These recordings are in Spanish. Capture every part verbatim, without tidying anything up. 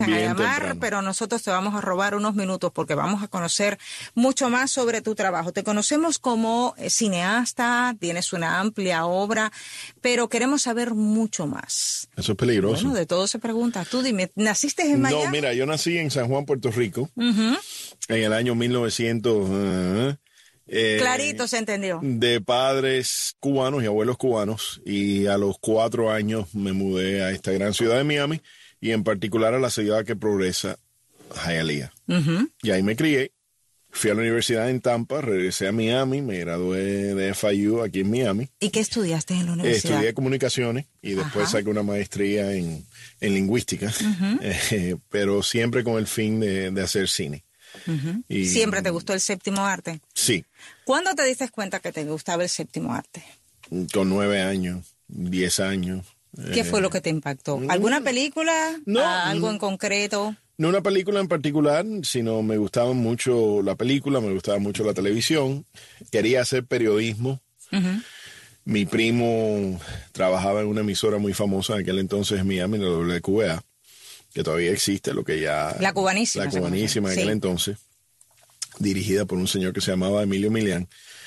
Bien a llamar, temprano. pero nosotros te vamos a robar unos minutos porque vamos a conocer mucho más sobre tu trabajo. Te conocemos como cineasta, tienes una amplia obra, pero queremos saber mucho más. Eso es peligroso. Bueno, de todo se pregunta. Tú dime, ¿naciste en Miami? No, mira, yo nací en San Juan, Puerto Rico, Uh-huh. en el año mil novecientos. Uh, eh, Clarito se entendió. De padres cubanos y abuelos cubanos. Y a los cuatro años me mudé a esta gran ciudad de Miami y en particular a la ciudad que progresa, Hialeah. Uh-huh. Y ahí me crié. Fui a la universidad en Tampa, regresé a Miami, me gradué de F I U aquí en Miami. ¿Y qué estudiaste en la universidad? Estudié comunicaciones y después Ajá. saqué una maestría en, en lingüística, Uh-huh. eh, pero siempre con el fin de, de hacer cine. Uh-huh. Y- ¿Siempre te gustó el séptimo arte? Sí, ¿Cuándo te diste cuenta que te gustaba el séptimo arte? con nueve años, diez años. ¿Qué eh, fue lo que te impactó? ¿Alguna película? No. Ah, ¿algo en concreto? No una película en particular, sino me gustaba mucho la película, me gustaba mucho la televisión. Quería hacer periodismo. Uh-huh. Mi primo trabajaba en una emisora muy famosa en aquel entonces en Miami, la W Q A, que todavía existe, lo que ya... La cubanísima. La se cubanísima en conoce. aquel Sí. entonces, dirigida por un señor que se llamaba Emilio Milián.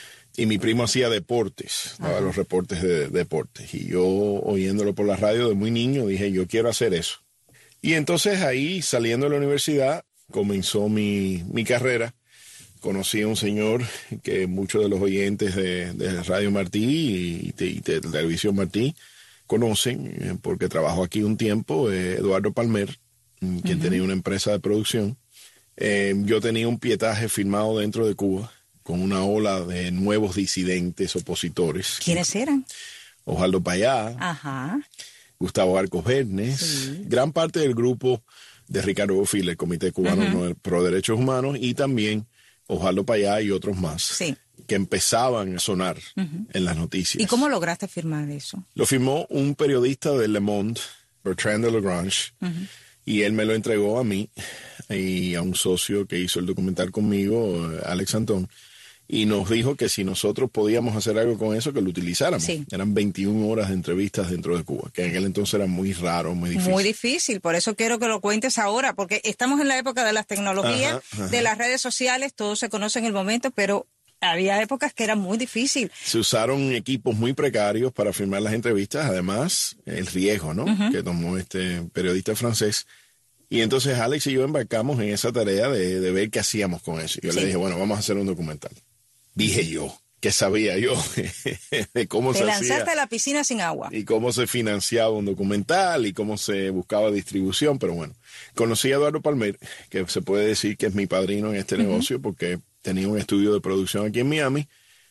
Y mi primo hacía deportes, daba los reportes de, de deportes. Y yo, oyéndolo por la radio de muy niño, dije, yo quiero hacer eso. Y entonces ahí, saliendo de la universidad, comenzó mi, mi carrera. Conocí a un señor que muchos de los oyentes de, de Radio Martí y de, y de Televisión Martí conocen, eh, porque trabajó aquí un tiempo, eh, Eduardo Palmer, mm, quien Ujú. tenía una empresa de producción. Eh, yo tenía un pietaje firmado dentro de Cuba con una ola de nuevos disidentes opositores. ¿Quiénes eran? Osvaldo Payá, Ajá. Gustavo Arcos Bernes, Sí. gran parte del grupo de Ricardo Bofill, el Comité Cubano Ujú. Pro Derechos Humanos, y también Osvaldo Payá y otros más, Sí. que empezaban a sonar Ujú. en las noticias. ¿Y cómo lograste firmar eso? Lo firmó un periodista de Le Monde, Bertrand de Lagrange, Ujú. y él me lo entregó a mí y a un socio que hizo el documental conmigo, eh, Alex Antón, y nos dijo que si nosotros podíamos hacer algo con eso, que lo utilizáramos. Sí. Eran veintiuna horas de entrevistas dentro de Cuba, que en aquel entonces era muy raro, muy difícil. Muy difícil, por eso quiero que lo cuentes ahora, porque estamos en la época de las tecnologías, Ajá, ajá. de las redes sociales, todo se conoce en el momento, pero había épocas que era muy difícil. Se usaron equipos muy precarios para firmar las entrevistas, además el riesgo, ¿no? Ujú. Que tomó este periodista francés. Y entonces Alex y yo embarcamos en esa tarea de, de ver qué hacíamos con eso. Yo Sí. le dije, bueno, vamos a hacer un documental. Dije yo, ¿qué sabía yo de cómo Te se lanzaste hacía a la piscina sin agua. y cómo se financiaba un documental y cómo se buscaba distribución? Pero bueno, conocí a Eduardo Palmer, que se puede decir que es mi padrino en este negocio porque tenía un estudio de producción aquí en Miami,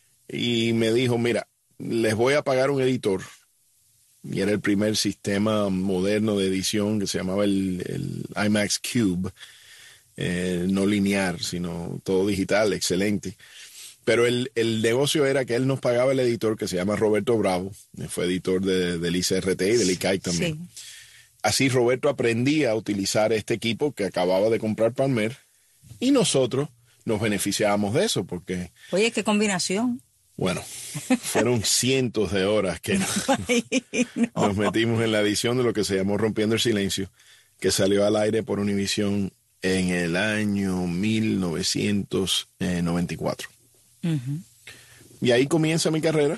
y me dijo, mira, les voy a pagar un editor. Y era el primer sistema moderno de edición que se llamaba el, el IMAX Cube, eh, no lineal, sino todo digital, excelente. Pero el, el negocio era que él nos pagaba el editor, que se llama Roberto Bravo, eh, fue editor de, del I C R T y del I C A I también. Sí. Así Roberto aprendía a utilizar este equipo que acababa de comprar Palmer, y nosotros nos beneficiábamos de eso, porque, Oye, qué combinación. bueno, fueron cientos de horas que nos metimos en la edición de lo que se llamó Rompiendo el Silencio, que salió al aire por Univisión en el año mil novecientos noventa y cuatro. Ujú. Y ahí comienza mi carrera.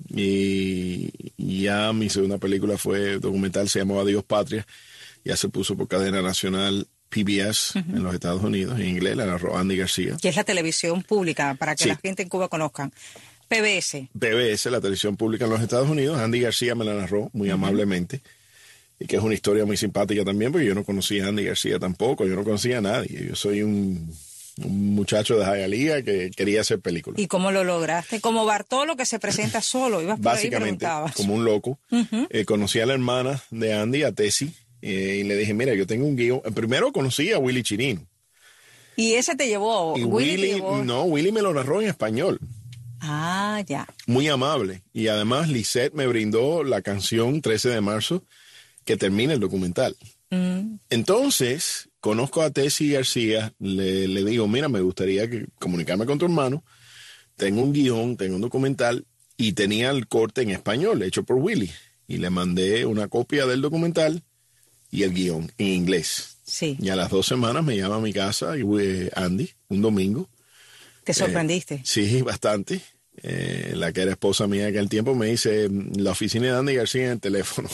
Y y ya mi segunda película fue documental, se llamaba Dios Patria. Ya se puso por cadena nacional P B S en los Estados Unidos, en inglés, la narró Andy García. Que es la televisión pública, para que Sí. la gente en Cuba conozcan. P B S. P B S, la televisión pública en los Estados Unidos. Andy García me la narró muy amablemente. Y que es una historia muy simpática también, porque yo no conocía a Andy García tampoco, yo no conocía a nadie. Yo soy un, un muchacho de Hialeah que quería hacer películas. ¿Y cómo lo lograste? Como Bartolo, que se presenta solo. Ibas por ahí y Básicamente, preguntabas. como un loco. Ujú. Eh, conocí a la hermana de Andy, a Tessie, eh, y le dije, mira, yo tengo un guión. Primero conocí a Willy Chirino. Y ese te llevó. Y Willy te Willy, llevó. no, Willy me lo narró en español. Ah, ya. Muy amable. Y además Lisette me brindó la canción trece de marzo que termina el documental. Mm. Entonces, conozco a Tessie García, le, le digo, mira, me gustaría que, comunicarme con tu hermano, tengo un guión, tengo un documental, y tenía el corte en español, hecho por Willy, y le mandé una copia del documental y el guión en inglés. Sí. Y a las dos semanas me llama a mi casa y eh, Andy, un domingo. ¿Te sorprendiste? Eh, sí, bastante. Eh, la que era esposa mía en aquel tiempo me dice, la oficina de Andy García en el teléfono.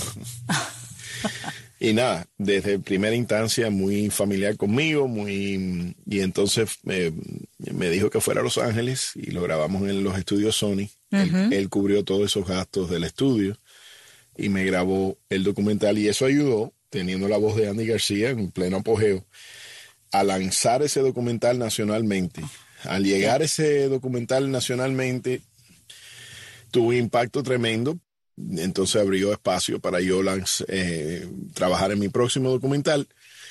Y nada, desde primera instancia muy familiar conmigo, muy y entonces eh, me dijo que fuera a Los Ángeles y lo grabamos en los estudios Sony. Uh-huh. él, él cubrió todos esos gastos del estudio y me grabó el documental y eso ayudó, teniendo la voz de Andy García en pleno apogeo, a lanzar ese documental nacionalmente. Al llegar ese documental nacionalmente, tuvo un impacto tremendo. Entonces abrió espacio para yo lanz, eh, trabajar en mi próximo documental.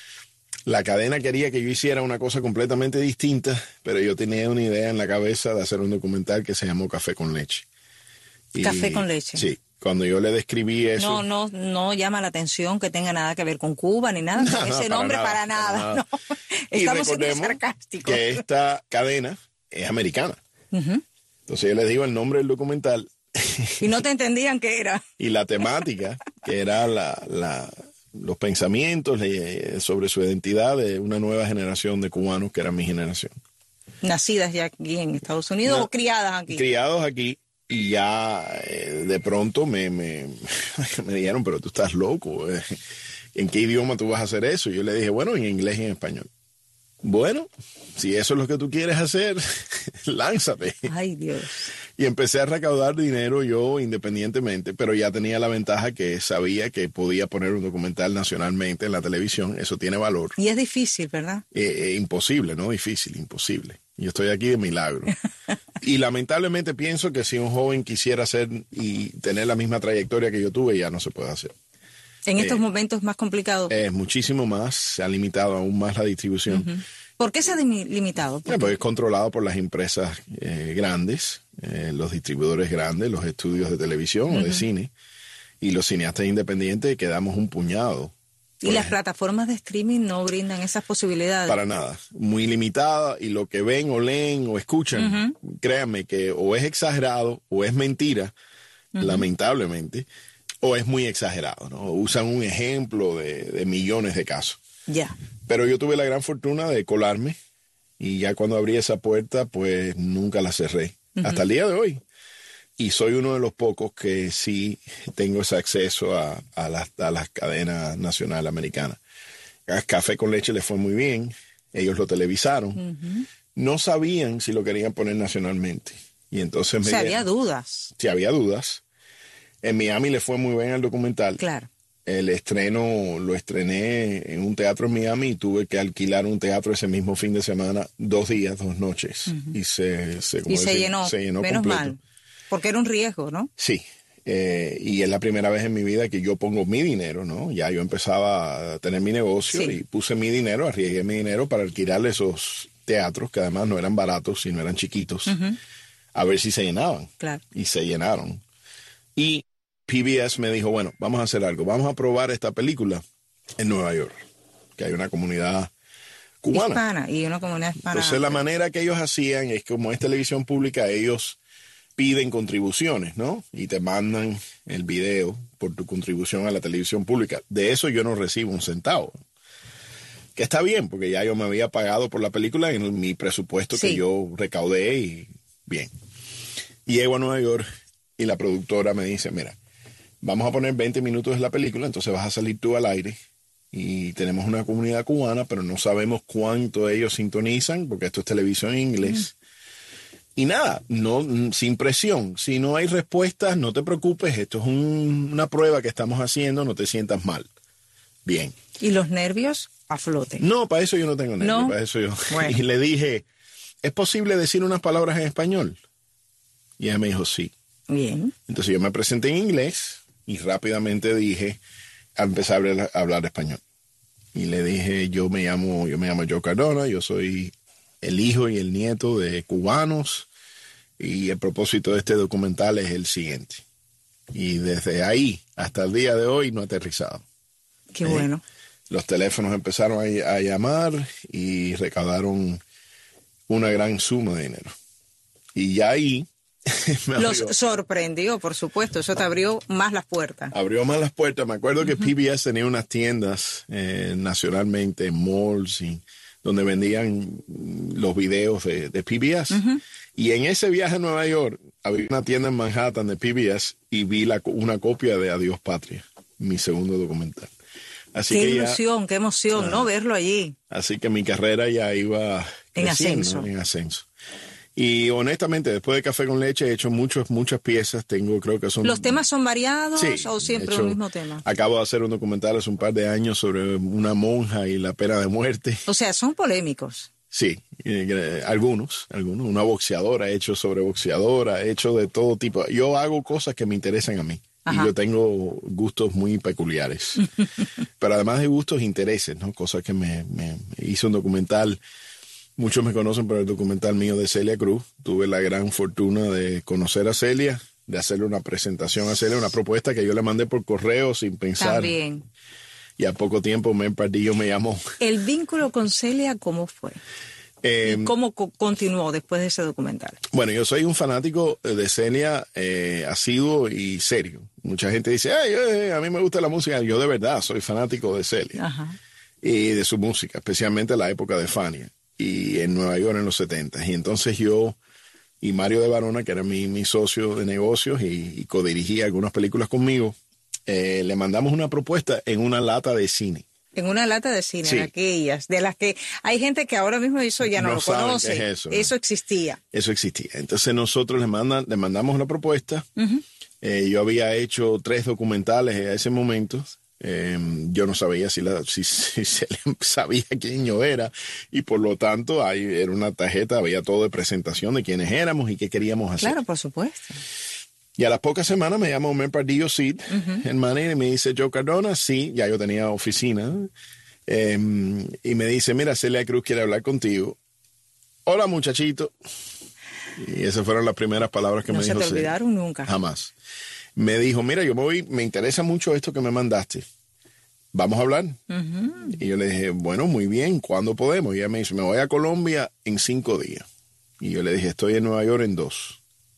La cadena quería que yo hiciera una cosa completamente distinta, pero yo tenía una idea en la cabeza de hacer un documental que se llamó Café con Leche. Y, Café con Leche. Sí, cuando yo le describí eso... No, no, no llama la atención que tenga nada que ver con Cuba ni nada, no, con ese no, nombre para nada. para nada. Para nada. No. Y Estamos siendo recordemos sarcásticos. que esta cadena es americana. Uh-huh. Entonces yo les digo el nombre del documental. Y no te entendían qué era. Y la temática, que era la, la, los pensamientos sobre su identidad de una nueva generación de cubanos que era mi generación. Nacidas ya aquí en Estados Unidos no, o criadas aquí. Criados aquí y ya eh, de pronto me, me, me dijeron, pero tú estás loco. Eh, ¿En qué idioma tú vas a hacer eso? Y yo le dije, bueno, en inglés y en español. Bueno, si eso es lo que tú quieres hacer, lánzate. Ay, Dios. Y empecé a recaudar dinero yo independientemente, pero ya tenía la ventaja que sabía que podía poner un documental nacionalmente en la televisión. Eso tiene valor. Y es difícil, ¿verdad? Eh, eh, imposible, no difícil, imposible. Yo estoy aquí de milagro. Y lamentablemente pienso que si un joven quisiera hacer y tener la misma trayectoria que yo tuve, ya no se puede hacer. En estos eh, momentos es más complicado. Es muchísimo más, se ha limitado aún más la distribución. Uh-huh. ¿Por qué se ha limitado? ¿Por porque es controlado por las empresas eh, grandes, eh, los distribuidores grandes, los estudios de televisión uh-huh. o de cine, y los cineastas independientes quedamos un puñado. ¿Y las plataformas de streaming no brindan esas posibilidades? Para nada, muy limitada, y lo que ven o leen o escuchan, uh-huh. créanme que o es exagerado o es mentira, uh-huh. lamentablemente, o es muy exagerado, ¿no? Usan un ejemplo de, de millones de casos. Ya. Pero yo tuve la gran fortuna de colarme y ya cuando abrí esa puerta, pues nunca la cerré. Uh-huh. Hasta el día de hoy. Y soy uno de los pocos que sí tengo ese acceso a, a las a las cadenas nacionales americanas. A Café con Leche les fue muy bien. Ellos lo televisaron. Uh-huh. No sabían si lo querían poner nacionalmente. Y entonces me... O sea, había dudas. Sí, había dudas. En Miami le fue muy bien al documental. Claro. El estreno lo estrené en un teatro en Miami y tuve que alquilar un teatro ese mismo fin de semana, dos días, dos noches. Uh-huh. Y se, se, y se decir, llenó, se llenó menos completo. mal, porque era un riesgo, ¿no? Sí, eh, y es la primera vez en mi vida que yo pongo mi dinero, ¿no? Ya yo empezaba a tener mi negocio sí. y puse mi dinero, arriesgué mi dinero para alquilarle esos teatros, que además no eran baratos, sino eran chiquitos, uh-huh. a ver si se llenaban. Claro. Y se llenaron. Y P B S me dijo, bueno, vamos a hacer algo. Vamos a probar esta película en Nueva York, que hay una comunidad cubana. Hispana, y una comunidad hispana. Entonces la manera que ellos hacían es que como es televisión pública, ellos piden contribuciones, ¿no? Y te mandan el video por tu contribución a la televisión pública. De eso yo no recibo un centavo. Que está bien, porque ya yo me había pagado por la película en mi presupuesto sí. que yo recaudé y bien. Y llego a Nueva York y la productora me dice, mira, vamos a poner veinte minutos de la película, entonces vas a salir tú al aire y tenemos una comunidad cubana, pero no sabemos cuánto ellos sintonizan, porque esto es televisión en inglés. Mm. Y nada, no, sin presión. Si no hay respuestas, no te preocupes, esto es un, una prueba que estamos haciendo, no te sientas mal. Bien. ¿Y los nervios a flote? No, para eso yo no tengo nervios, ¿no? Para eso yo. Bueno. Y le dije, ¿es posible decir unas palabras en español? Y ella me dijo, sí. Bien. Entonces yo me presenté en inglés y rápidamente dije, empecé a hablar, a hablar español. Y le dije, yo me llamo, yo me llamo Joe Cardona, yo soy el hijo y el nieto de cubanos y el propósito de este documental es el siguiente. Y desde ahí hasta el día de hoy no ha aterrizado. Qué eh, bueno. Los teléfonos empezaron a, a llamar y recaudaron una gran suma de dinero. Y ya ahí me Los abrió, sorprendió, por supuesto, eso te abrió más las puertas. abrió más las puertas. Me acuerdo que uh-huh. P B S tenía unas tiendas eh, nacionalmente, malls, y, donde vendían los videos de, de P B S. Uh-huh. Y en ese viaje a Nueva York, había una tienda en Manhattan de P B S y vi la, una copia de Adiós Patria, mi segundo documental. Así qué que ilusión, ya, qué emoción, ah, ¿no? Verlo allí. Así que mi carrera ya iba en ascenso. En ascenso. Y honestamente, después de Café con Leche he hecho muchas, muchas piezas. Tengo, creo que son... ¿Los temas son variados sí, o siempre hecho, el mismo tema? Acabo de hacer un documental hace un par de años sobre una monja y la pena de muerte. O sea, son polémicos. Sí, eh, algunos, algunos. Una boxeadora, he hecho sobre boxeadora, he hecho de todo tipo. Yo hago cosas que me interesan a mí. Ajá. Y yo tengo gustos muy peculiares. Pero además de gustos, intereses, ¿no? Cosas que me, me hice un documental. Muchos me conocen por el documental mío de Celia Cruz. Tuve la gran fortuna de conocer a Celia, de hacerle una presentación a Celia, una propuesta que yo le mandé por correo sin pensar. También. Y a poco tiempo Mel Pardillo me llamó. ¿El vínculo con Celia cómo fue? Eh, ¿Y cómo co- continuó después de ese documental? Bueno, yo soy un fanático de Celia eh, asiduo y serio. Mucha gente dice, ay, ay, a mí me gusta la música. Yo de verdad soy fanático de Celia. Ajá. Y de su música, especialmente la época de Fania y en Nueva York en los setenta. Y entonces yo y Mario de Varona, que era mi, mi socio de negocios y, y codirigía algunas películas conmigo, eh, le mandamos una propuesta en una lata de cine. En una lata de cine, sí. En aquellas, de las que hay gente que ahora mismo eso ya no, no lo conoce. Qué es eso, eso ¿no? existía. Eso existía. Entonces nosotros le, mandan, le mandamos la propuesta. Uh-huh. Eh, yo había hecho tres documentales a ese momento. Eh, yo no sabía si, la, si, si se sabía quién yo era y por lo tanto ahí era una tarjeta, había todo de presentación de quiénes éramos y qué queríamos hacer. Claro, por supuesto. Y a las pocas semanas me llama Mel Pardillo Cid, uh-huh. el manager, y me dice, Joe Cardona, sí, ya yo tenía oficina, eh, y me dice, mira, Celia Cruz quiere hablar contigo. Hola, muchachito. Y esas fueron las primeras palabras que no me dijo. No se te olvidaron Celia. Nunca. Jamás. Me dijo, mira, yo me voy, me interesa mucho esto que me mandaste. ¿Vamos a hablar? Uh-huh. Y yo le dije, bueno, muy bien, ¿cuándo podemos? Y ella me dice, me voy a Colombia en cinco días. Y yo le dije, estoy en Nueva York en dos.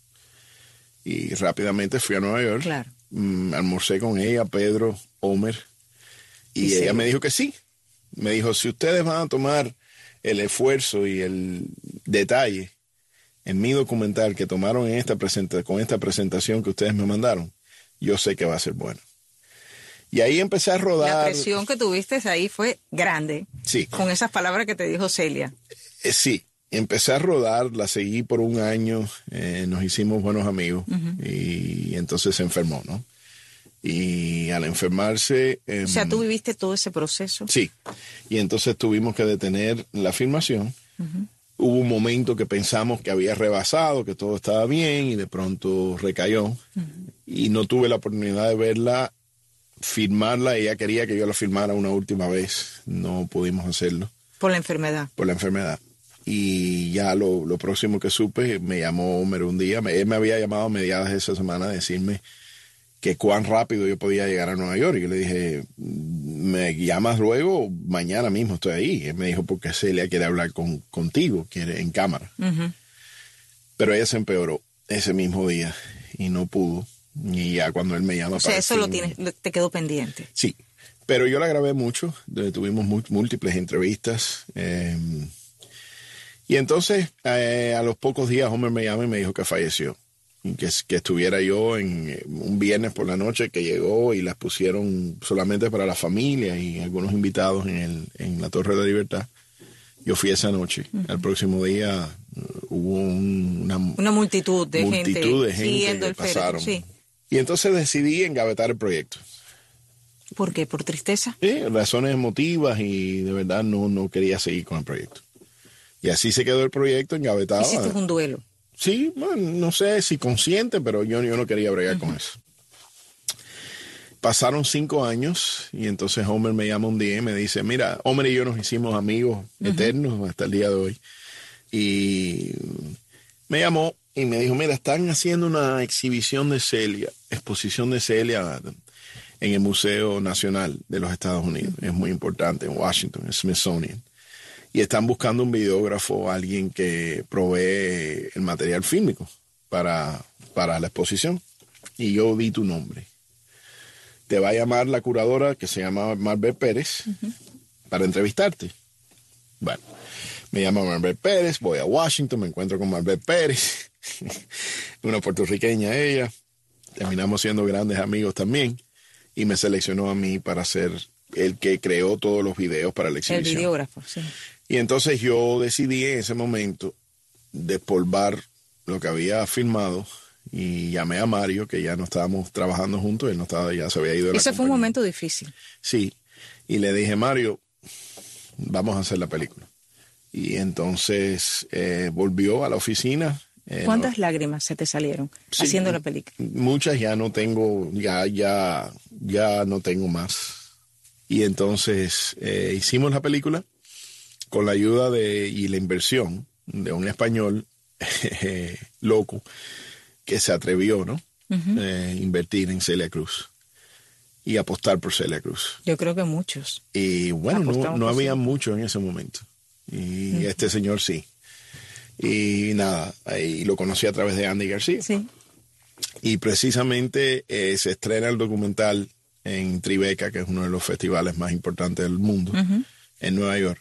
Y rápidamente fui a Nueva York. Claro. Mm, almorcé con ella, Pedro, Homer. Y, y ella sí. me dijo que sí. Me dijo, si ustedes van a tomar el esfuerzo y el detalle en mi documental que tomaron en esta presenta- con esta presentación que ustedes me mandaron, yo sé que va a ser bueno. Y ahí empecé a rodar. La presión que tuviste ahí fue grande. Sí. Con esas palabras que te dijo Celia. Eh, sí. Empecé a rodar, la seguí por un año, eh, nos hicimos buenos amigos uh-huh. y entonces se enfermó, ¿no? Y al enfermarse... Eh, o sea, ¿tú viviste todo ese proceso? Sí, y entonces tuvimos que detener la filmación. Uh-huh. Hubo un momento que pensamos que había rebasado, que todo estaba bien y de pronto recayó uh-huh. y no tuve la oportunidad de verla, filmarla. Ella quería que yo la filmara una última vez, no pudimos hacerlo. ¿Por la enfermedad? Por la enfermedad. Y ya lo, lo próximo que supe, me llamó Homer un día, me, él me había llamado a mediados de esa semana a decirme que cuán rápido yo podía llegar a Nueva York. Y yo le dije, ¿me llamas luego? Mañana mismo estoy ahí. Él me dijo, porque Celia quiere hablar con, contigo, quiere en cámara. Uh-huh. Pero ella se empeoró ese mismo día y no pudo. Y ya cuando él me llama... O sea, eso fin, lo tienes, te quedó pendiente. Sí, pero yo la grabé mucho, tuvimos múltiples entrevistas. Eh, Y entonces, eh, a los pocos días, Homer me llama y me dijo que falleció. Que, que estuviera yo en eh, un viernes por la noche, que llegó y las pusieron solamente para la familia y algunos invitados en, el, en la Torre de la Libertad. Yo fui esa noche. Uh-huh. Al próximo día uh, hubo un, una, una multitud de multitud gente, de gente que el pasaron. Féretro, sí. Y entonces decidí engavetar el proyecto. ¿Por qué? ¿Por tristeza? Sí, razones emotivas y de verdad no, no quería seguir con el proyecto. Y así se quedó el proyecto engavetado. ¿Hiciste un duelo? Sí, bueno, no sé si consciente, pero yo, yo no quería bregar uh-huh. con eso. Pasaron cinco años y entonces Homer me llama un día y me dice, mira, Homer y yo nos hicimos amigos uh-huh. eternos hasta el día de hoy. Y me llamó y me dijo, mira, están haciendo una exhibición de Celia, exposición de Celia en el Museo Nacional de los Estados Unidos. Uh-huh. Es muy importante, en Washington, el Smithsonian. Y están buscando un videógrafo, alguien que provee el material fílmico. para, para la exposición y yo vi tu nombre. Te va a llamar la curadora que se llama Marbet Pérez uh-huh. para entrevistarte. Bueno, me llama Marbet Pérez, voy a Washington, me encuentro con Marbet Pérez, una puertorriqueña ella, terminamos siendo grandes amigos también y me seleccionó a mí para ser el que creó todos los videos para la exhibición. El videógrafo, sí. Y entonces yo decidí en ese momento despolvar lo que había filmado y llamé a Mario, que ya no estábamos trabajando juntos, él no estaba, ya se había ido de la Ese fue un momento difícil. Sí, y le dije, Mario, vamos a hacer la película. Y entonces eh, volvió a la oficina. Eh, ¿Cuántas no, lágrimas se te salieron sí, haciendo la película? Muchas, ya no tengo, ya, ya, ya no tengo más. Y entonces eh, hicimos la película con la ayuda de y la inversión de un español eh, loco que se atrevió, ¿no? Uh-huh. Eh, invertir en Celia Cruz y apostar por Celia Cruz. Yo creo que muchos. Y bueno, no, no había mucho en ese momento. Y uh-huh. este señor sí. Y nada, ahí lo conocí a través de Andy García. Sí. Y precisamente eh, se estrena el documental en Tribeca, que es uno de los festivales más importantes del mundo, uh-huh. en Nueva York.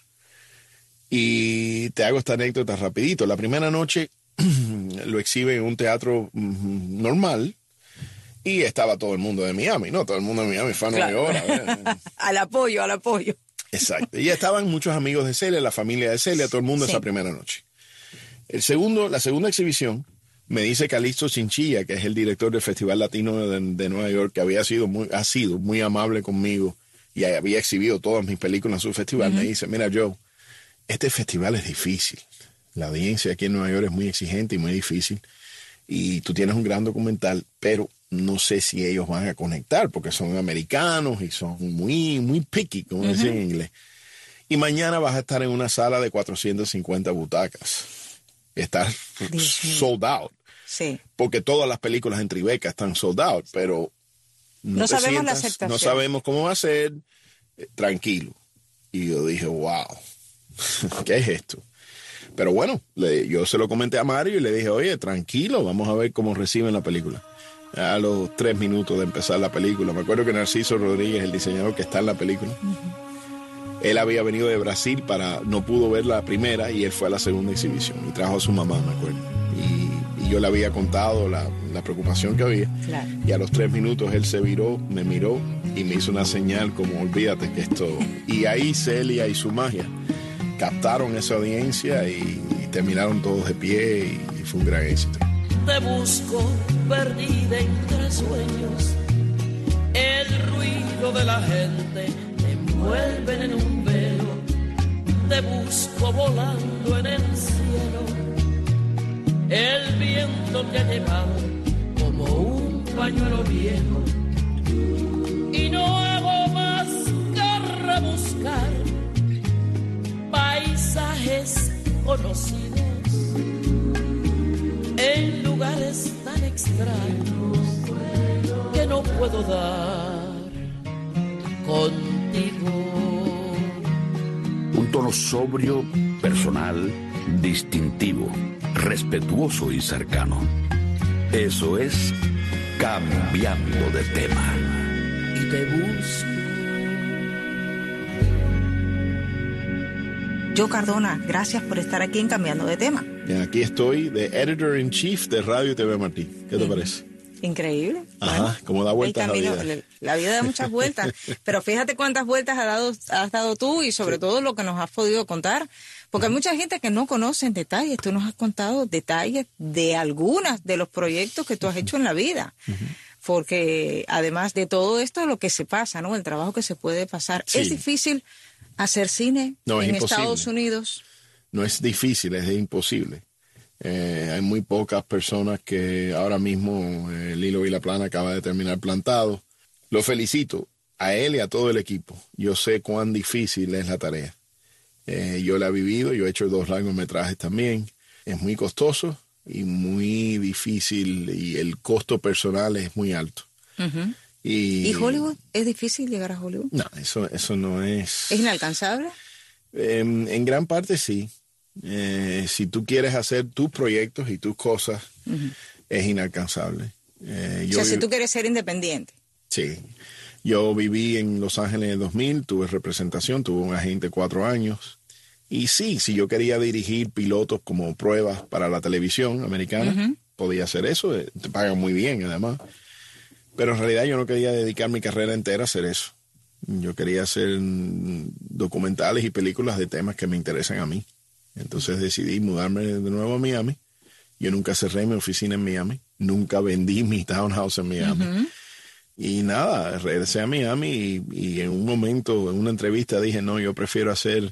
Y te hago esta anécdota rapidito. La primera noche lo exhibe en un teatro mm, normal y estaba todo el mundo de Miami, ¿no? Todo el mundo de Miami fue a Nueva York. Al apoyo, al apoyo. Exacto. Y estaban muchos amigos de Celia, la familia de Celia, todo el mundo sí. esa primera noche. El segundo, la segunda exhibición, me dice Calixto Chinchilla, que es el director del Festival Latino de, de Nueva York, que había sido muy, ha sido muy amable conmigo y había exhibido todas mis películas en su festival. Uh-huh. Me dice, mira, Joe, este festival es difícil. La audiencia aquí en Nueva York es muy exigente y muy difícil. Y tú tienes un gran documental, pero no sé si ellos van a conectar porque son americanos y son muy, muy picky, como uh-huh. dicen en inglés. Y mañana vas a estar en una sala de cuatrocientas cincuenta butacas. Estás sold out. Sí. Porque todas las películas en Tribeca están sold out, pero no, no sabemos sientas, la aceptación. No sabemos cómo va a ser. Eh, tranquilo. Y yo dije, wow, ¿qué es esto? Pero bueno, le, yo se lo comenté a Mario y le dije, oye, tranquilo, vamos a ver cómo reciben la película. A los tres minutos de empezar la película, me acuerdo que Narciso Rodríguez, el diseñador que está en la película, uh-huh. él había venido de Brasil para, no pudo ver la primera y él fue a la segunda exhibición y trajo a su mamá, me acuerdo. Y, y yo le había contado la, la preocupación que había. Claro. Y a los tres minutos él se viró, me miró y me hizo una señal como, olvídate que esto... Y ahí Celia y su magia captaron esa audiencia y, y terminaron todos de pie y, y fue un gran éxito. Te busco perdida entre sueños, el ruido de la gente te envuelven en un velo, te busco volando en el cielo, el viento te ha llevado como un pañuelo viejo y no hago más que rebuscar paisajes conocidos en lugares tan extraños que no puedo dar contigo. Un tono sobrio, personal, distintivo, respetuoso y cercano. Eso es Cambiando de Tema. Y te busco. Joe Cardona, gracias por estar aquí en Cambiando de Tema. Bien, aquí estoy de Editor in Chief de Radio y T V Martí. ¿Qué te parece? Increíble. Ajá, bueno, como da vueltas la vida. La vida da muchas vueltas, pero fíjate cuántas vueltas has dado, has dado tú y sobre sí. todo lo que nos has podido contar, porque uh-huh. hay mucha gente que no conoce en detalles. Tú nos has contado detalles de algunas de los proyectos que tú has uh-huh. hecho en la vida. Uh-huh. Porque además de todo esto, lo que se pasa, ¿no? El trabajo que se puede pasar. Sí. Es difícil hacer cine no, en imposible. Estados Unidos. No es difícil, es imposible. Eh, hay muy pocas personas que ahora mismo eh, Lilo Vilaplana acaba de terminar plantado. Lo felicito a él y a todo el equipo. Yo sé cuán difícil es la tarea. Eh, yo la he vivido, yo he hecho dos largometrajes también. Es muy costoso y muy difícil y el costo personal es muy alto. Uh-huh. Y, ¿Y Hollywood? ¿Es difícil llegar a Hollywood? No, eso, eso no es... ¿Es inalcanzable? Eh, en gran parte sí. Eh, si tú quieres hacer tus proyectos y tus cosas, uh-huh. es inalcanzable. Eh, yo o sea, si vi- tú quieres ser independiente. Sí. Yo viví en Los Ángeles en el dos mil, tuve representación, tuve un agente cuatro años. Y sí, si yo quería dirigir pilotos como pruebas para la televisión americana, uh-huh. podía hacer eso, eh, te pagan muy bien además. Pero en realidad yo no quería dedicar mi carrera entera a hacer eso. Yo quería hacer documentales y películas de temas que me interesan a mí. Entonces decidí mudarme de nuevo a Miami. Yo nunca cerré mi oficina en Miami, nunca vendí mi townhouse en Miami. Uh-huh. Y nada, regresé a Miami y, y en un momento, en una entrevista dije, no, yo prefiero hacer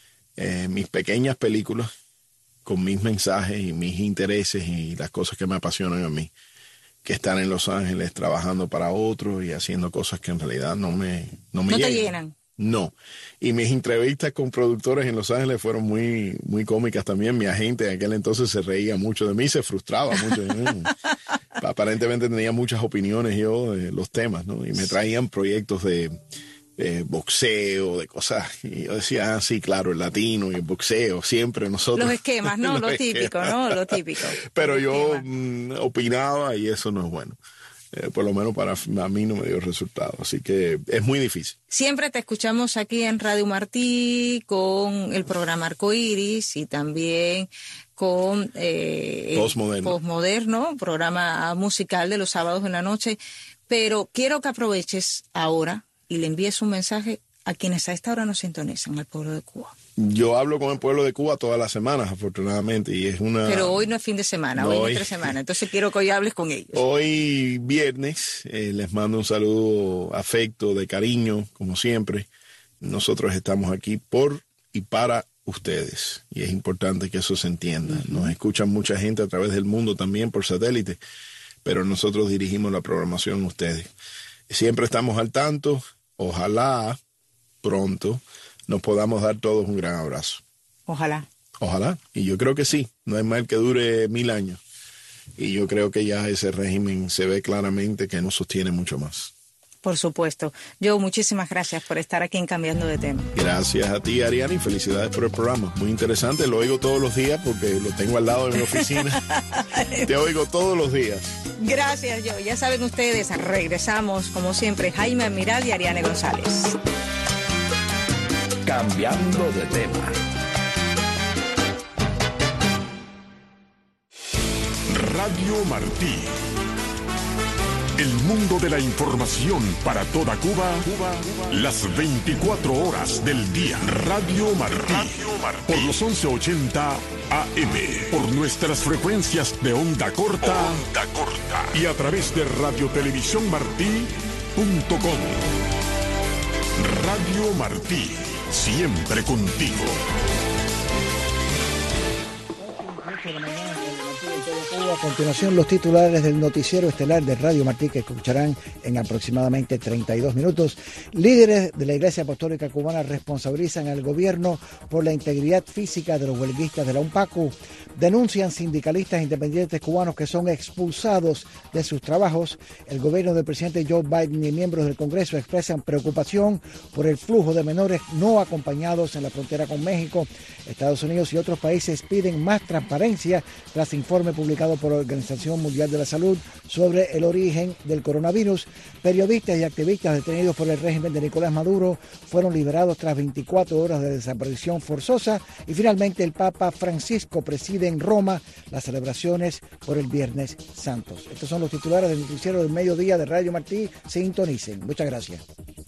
eh, mis pequeñas películas con mis mensajes y mis intereses y las cosas que me apasionan a mí, que estar en Los Ángeles trabajando para otros y haciendo cosas que en realidad no me no me no llegan. te llenan. No. Y mis entrevistas con productores en Los Ángeles fueron muy, muy cómicas también. Mi agente en aquel entonces se reía mucho de mí, se frustraba mucho de mí. Aparentemente tenía muchas opiniones yo de los temas, ¿no? Y me traían proyectos de, de boxeo, de cosas. Y yo decía, ah, sí, claro, el latino y el boxeo, siempre nosotros. Los esquemas, ¿no? Lo típico, ¿no? Lo típico. Pero yo mm, opinaba y eso no es bueno. Eh, por lo menos para a mí no me dio resultado, así que es muy difícil. Siempre te escuchamos aquí en Radio Martí con el programa Arcoiris y también con eh, Postmoderno. Postmoderno, programa musical de los sábados en la noche, pero quiero que aproveches ahora y le envíes un mensaje a quienes a esta hora nos sintonizan, al pueblo de Cuba. Yo hablo con el pueblo de Cuba todas las semanas, afortunadamente, y es una... Pero hoy no es fin de semana, no, hoy, hoy es entre semana, entonces quiero que hoy hables con ellos. Hoy viernes eh, les mando un saludo, afecto, de cariño, como siempre. Nosotros estamos aquí por y para ustedes, y es importante que eso se entienda. Uh-huh. Nos escuchan mucha gente a través del mundo también por satélite, pero nosotros dirigimos la programación a ustedes. Siempre estamos al tanto, ojalá pronto nos podamos dar todos un gran abrazo. Ojalá. Ojalá. Y yo creo que sí. No hay mal que dure mil años. Y yo creo que ya ese régimen se ve claramente que no sostiene mucho más. Por supuesto. Joe, muchísimas gracias por estar aquí en Cambiando de Tema. Gracias a ti, Ariana, y felicidades por el programa. Muy interesante. Lo oigo todos los días porque lo tengo al lado de mi oficina. Te oigo todos los días. Gracias, Joe. Ya saben ustedes, regresamos, como siempre, Jaime Admiral y Ariane González. Cambiando de tema. Radio Martí. El mundo de la información para toda Cuba, Cuba, las veinticuatro horas del día. Radio Martí. Radio Martí. Por los once ochenta A M. Por nuestras frecuencias de onda corta. Onda corta. Y a través de radio televisión martí punto com. Radio Martí. Siempre contigo. A continuación, los titulares del noticiero estelar de Radio Martí, que escucharán en aproximadamente treinta y dos minutos. Líderes de la Iglesia Apostólica Cubana responsabilizan al gobierno por la integridad física de los huelguistas de la UNPACU. Denuncian sindicalistas independientes cubanos que son expulsados de sus trabajos. El gobierno del presidente Joe Biden y miembros del Congreso expresan preocupación por el flujo de menores no acompañados en la frontera con México. Estados Unidos y otros países piden más transparencia tras informe publicado por la Organización Mundial de la Salud sobre el origen del coronavirus. Periodistas y activistas detenidos por el régimen de Nicolás Maduro fueron liberados tras veinticuatro horas de desaparición forzosa. Y finalmente el Papa Francisco preside en Roma las celebraciones por el Viernes Santos. Estos son los titulares del noticiero del mediodía de Radio Martí. Sintonicen. Muchas gracias.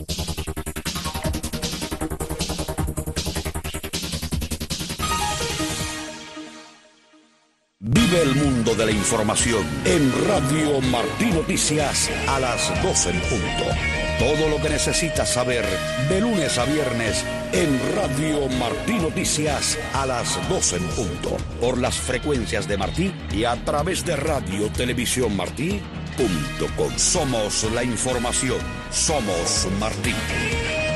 Vive el mundo de la información en Radio Martí Noticias a las doce en punto. Todo lo que necesitas saber de lunes a viernes en Radio Martí Noticias a las doce en punto. Por las frecuencias de Martí y a través de radio televisión martí punto com. Somos la información. Somos Martí.